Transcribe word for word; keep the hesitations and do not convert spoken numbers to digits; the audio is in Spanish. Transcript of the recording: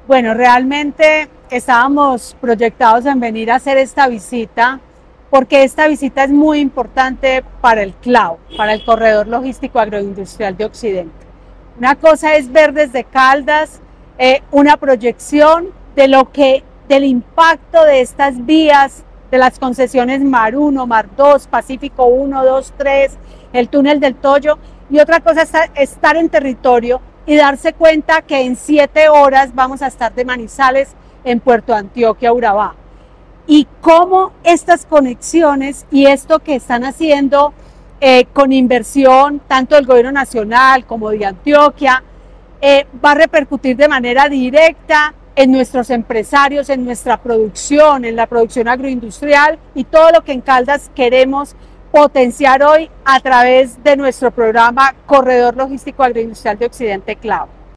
Bueno, realmente estábamos proyectados en venir a hacer esta visita porque esta visita es muy importante para el C L A O, para el Corredor Logístico Agroindustrial de Occidente. Una cosa es ver desde Caldas eh, una proyección de lo que, del impacto de estas vías, de las concesiones Mar uno, Mar dos, Pacífico uno, dos, tres, el túnel del Toyo, y otra cosa es estar en territorio y darse cuenta que en siete horas vamos a estar de Manizales en Puerto Antioquia, Urabá. Y cómo estas conexiones y esto que están haciendo eh, con inversión, tanto del gobierno nacional como de Antioquia, eh, va a repercutir de manera directa en nuestros empresarios, en nuestra producción, en la producción agroindustrial y todo lo que en Caldas queremos potenciar hoy a través de nuestro programa Corredor Logístico Agroindustrial de Occidente C L A O.